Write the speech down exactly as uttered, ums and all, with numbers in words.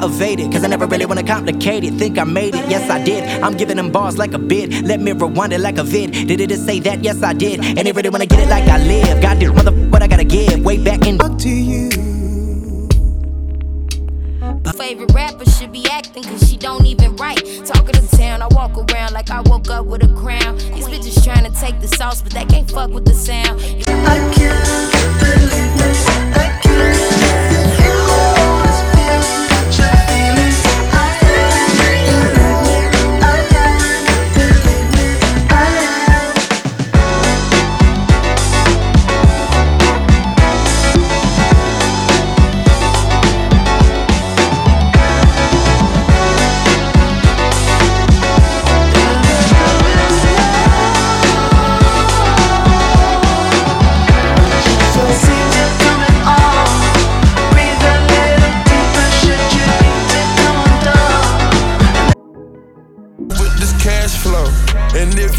evaded, cause I never really wanna complicate it. Think I made it, yes I did. I'm giving them bars like a bid. Let me rewind it like a vid. Did it just say that? Yes I did. And they really wanna get it like I live. Goddamn motherfucker, what I gotta give. Way back in up to you. Favorite rapper should be acting cause she don't even write. Talking to town, I walk around like I woke up with a crown. These bitches trying to take the sauce, but they can't fuck with the sound. I can't believe this. I can't. You always feel what you're feeling. I can't believe it. I can't believe it. With this cash flow, and if